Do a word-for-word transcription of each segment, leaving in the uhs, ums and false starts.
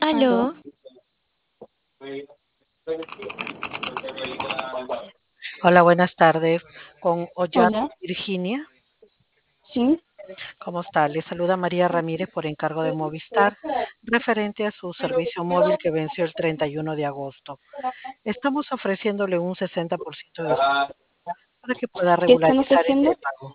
Aló, Aló, Hola, buenas tardes. Con Ollanta hola, Virginia. sí, ¿Cómo está? Le saluda María Ramírez por encargo de Movistar, referente a su servicio móvil que venció el treinta y uno de agosto. Estamos ofreciéndole un sesenta por ciento de descuento para que pueda ¿qué están regularizar este ofreciendo? pago.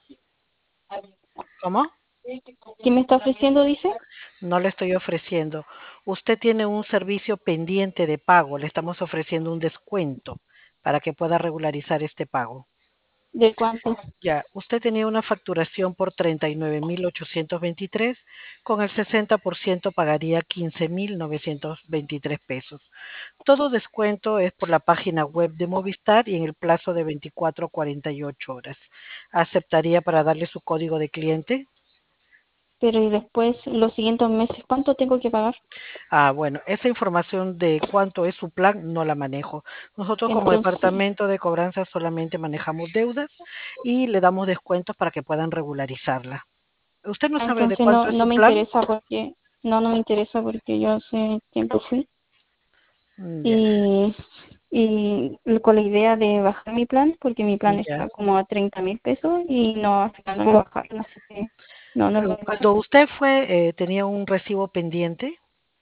¿Cómo? ¿Qué me está ofreciendo, dice? No le estoy ofreciendo. Usted tiene un servicio pendiente de pago. Le estamos ofreciendo un descuento para que pueda regularizar este pago. ¿De cuánto? Ya, usted tenía una facturación por treinta y nueve mil ochocientos veintitrés, con el sesenta por ciento pagaría quince mil novecientos veintitrés pesos. Todo descuento es por la página web de Movistar y en el plazo de veinticuatro a cuarenta y ocho horas. ¿Aceptaría para darle su código de cliente? Pero y después, los siguientes meses, ¿cuánto tengo que pagar? Ah, bueno, esa información de cuánto es su plan no la manejo. Nosotros como Entonces, departamento de cobranza solamente manejamos deudas y le damos descuentos para que puedan regularizarla. ¿Usted no sabe de entonces cuánto no, es no su me plan? interesa porque, no, no me interesa porque yo hace tiempo fui Mm, ya, y, y con la idea de bajar mi plan, porque mi plan ya. está como a treinta mil pesos y no, al final no lo bajaron, así que no, no lo Pero voy a hacer. cuando usted fue, eh, tenía un recibo pendiente.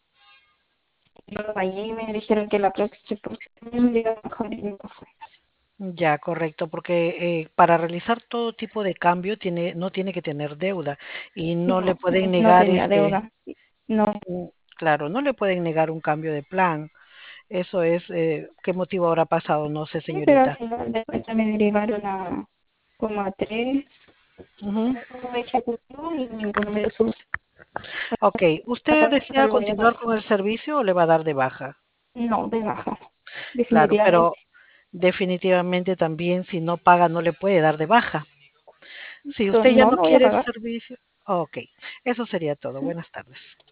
Yo lo pagué y me dijeron que la próxima, próxima año me iba a bajar y nunca fue. Ya, correcto, porque eh, para realizar todo tipo de cambio tiene, no tiene que tener deuda y no le No, pueden no negar tenía este, deuda. No, mm, claro, no le pueden negar un cambio de plan. Eso es, eh, ¿qué motivo habrá pasado? No sé, sí, pero al señorita. final de cuentas me derivaron a como a tres Ujú. métodos de ejecución y ninguno me dio solución. Ok, ¿usted desea Algo debe continuar pasar. con el servicio o le va a dar de baja? No, de baja, Claro, pero definitivamente. definitivamente también si no paga no le puede dar de baja. Si Pero usted ya no no lo voy a quiere el pagar. servicio, ok, eso sería todo. Buenas tardes.